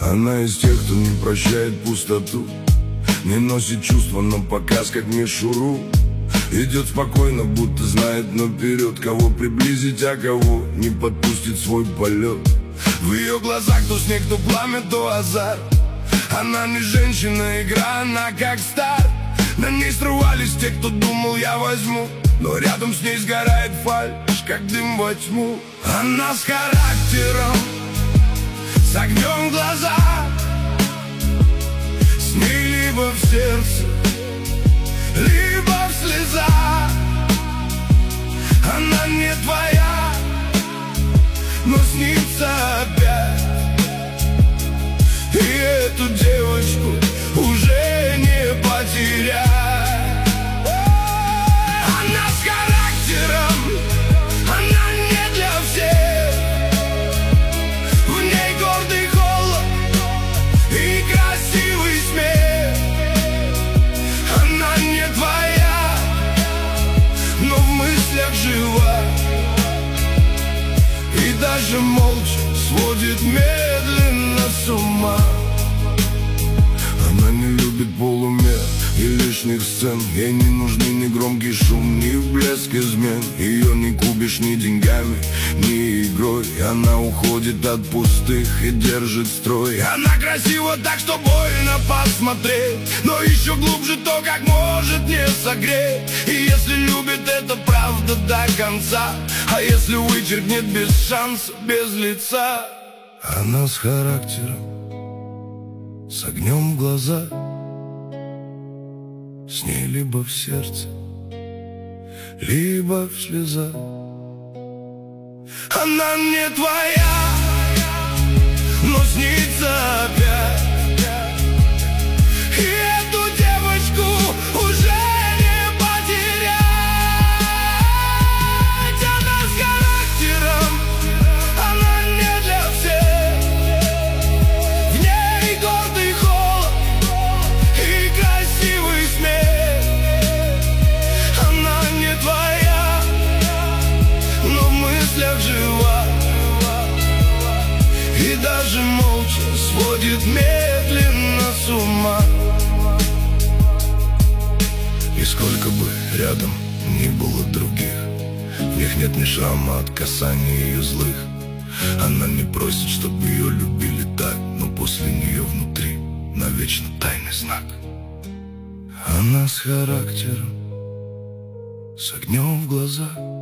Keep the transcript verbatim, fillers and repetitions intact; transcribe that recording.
Она из тех, кто не прощает пустоту, не носит чувства на показ, как мишуру. Идет спокойно, будто знает наперед, кого приблизить, а кого не подпустит свой полет. В ее глазах то снег, то пламя, то азарт. Она не женщина, игра, она как старт. На ней срывались те, кто думал, я возьму, но рядом с ней сгорает фальшь, как дым во тьму. Она с характером, с огнем в глазах, с ней либо в сердце, либо в слезах. Она не твоя, но снится опять. И эту девочку уже не потерять. Она с характером, она не для всех. В ней гордый холод и красивый смех. Она не твоя, но в мыслях жива. И даже молча сводит медленно с ума. Она не любит полумер и лишних сцен. Ей не нужны ни громкий шум, ни блеск измен. Ее не купишь ни деньгами, ни игрой. Она уходит от пустых и держит строй. Она красива так, что больно посмотреть, но еще глубже то, как может не согреть. И если любит, это правда до конца. А если вычеркнет без шанса, без лица. Она с характером, с огнем в глазах, с ней либо в сердце, либо в слезах. Она не твоя, но снится опять. И эту девочку уже не потерять. Она с характером, она не для всех. В ней гордый холод и красивый смех. Она не твоя, но в мыслях жива. И даже молча сводит медленно с ума. И сколько бы рядом ни было других, в них нет ни шрама от касаний ее злых. Она не просит, чтобы ее любили так, но после нее внутри навечно тайный знак. Она с характером, с огнем в глазах,